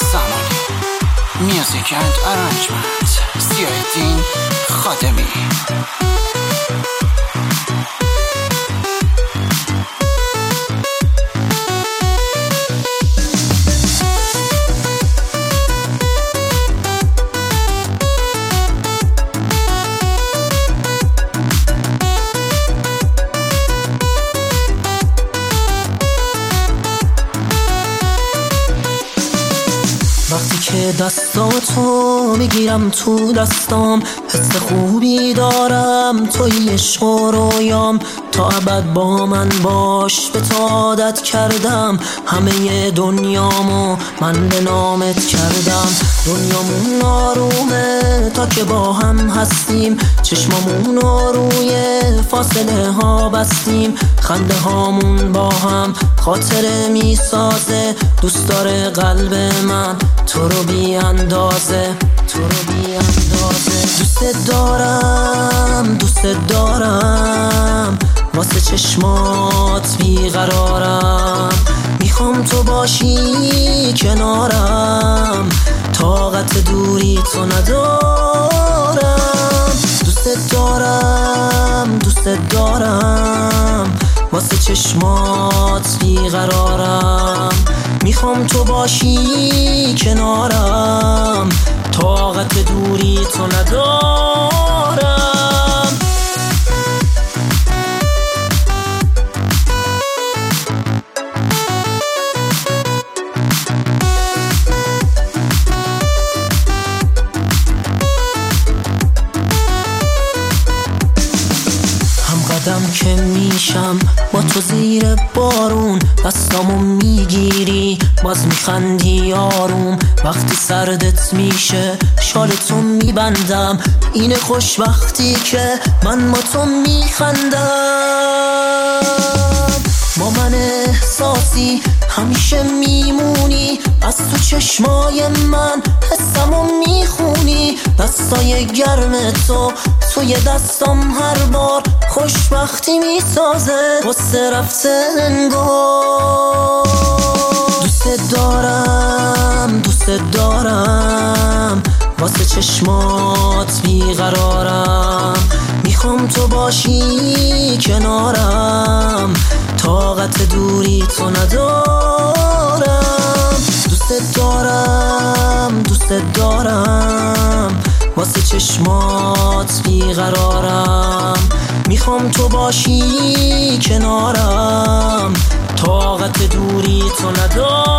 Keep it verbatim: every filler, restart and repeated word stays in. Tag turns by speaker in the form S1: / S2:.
S1: زمانی. میوزیک اند ارنجمنت ضیاءالدین خادمی.
S2: وقتی که دستاتو میگیرم تو دستام، حس خوبی دارم، توی عشق و رویام. تا ابد با من باش، به تو عادت کردم، همه دنیامو من به نامت کردم. دنیامون آرومه تا که با هم هستیم، چشمامونو روی فاصله ها بستیم. خنده هامون با هم خاطره میسازه، دوست داره قلب من تو رو بی اندازه، تو رو بی اندازه. دوست دارم، دوست دارم، واسه چشمات بیقرارم. میخوام تو باشی کنارم، طاقت دوری تو ندارم. دوست دارم، دوست دارم، واسه چشمات بیقرارم. میخوام تو باشی کنارم، طاقت دوری تو ندارم. قدم که میشم با تو زیر بارون، دستامو میگیری باز میخندی آروم. وقتی سردت میشه شالتو میبندم، اینه خوشبختی که من با تو میخندم. با من احساسی همیشه میمونی، از تو چشمای من حسمو میخونی. دستای گرم تو توی دستام هر بار خوشبختی میسازه، غصه رفته انگار. دوست دارم، دوست دارم، واسه چشمات بیقرارم. میخوام تو باشی کنارم، طاقت دوری تو ندارم. دوست دارم، دوست دارم، واسه چشمات بیقرارم. میخوام تو باشی کنارم، طاقت دوری تو ندارم.